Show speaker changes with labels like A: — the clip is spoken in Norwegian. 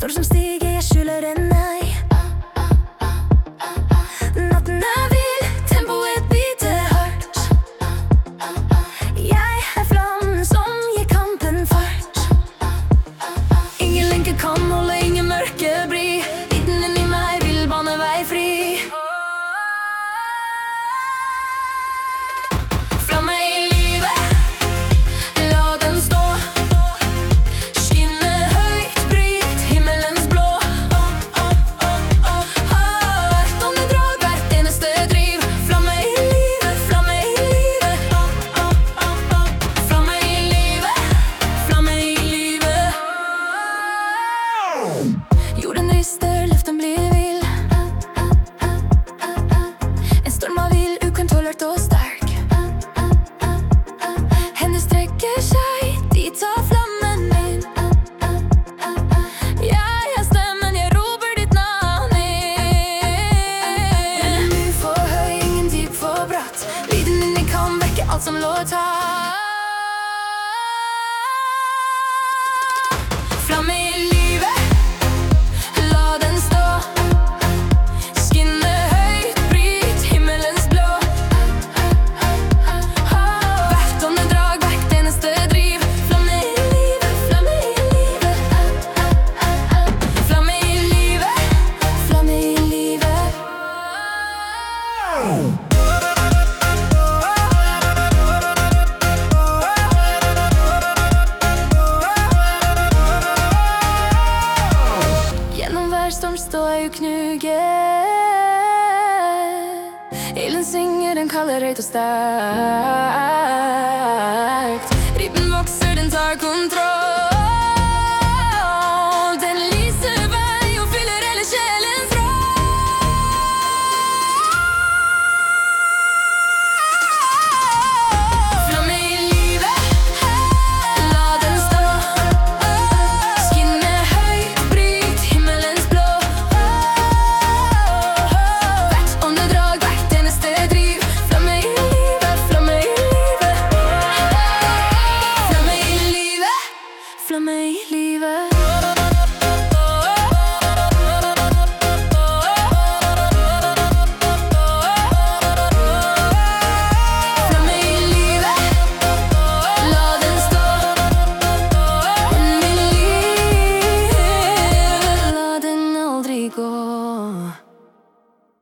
A: Står som stiger, jeg skjuler en nei. Natten er vill, tempoet biter hardt. Jeg er flammen som gir kampen fart. Ingen lenke kan holde, ingen mørke bry. Ilden inni meg vil bane vei fri. Flamme i livet, la den stå. Skinne høyt, bryt himmelens blå. Hvert åndedrag, hvert eneste driv. Flamme i livet, flamme i livet. Flamme i livet, flamme i livet. Jorden rister, luften blir vill. En storm av vill, ukontrollert og sterk. Hender strekker seg, de tar flammen min. Jeg er stemmen, jeg roper ditt navn inn. Ingen mur for høy, ingen dyp for bratt. Lyden inni kan vekke alt som lå tatt. Flamme i livet, la den stå. Skinne høyt, bryt himmelens blå. Hvert åndedrag, hvert eneste driv. Flamme i livet, flamme i livet. Flamme i livet, flamme i livet. Gjennom hver storm står jeg uknuget. Ilden synger, den kaller høyt og sterkt. Ribben vokser, den tar kontroll. Den lyser vei og fyller hele sjelens råd. Flamme i livet, la den stå. Skinne høyt, bryt himmelens blå. Hvert åndedrag, hvert eneste driv. Flamme i livet, flamme i livet. Flamme i livet, flamme i livet. Flamme i livet, la den stå. Min liv, la den aldri gå.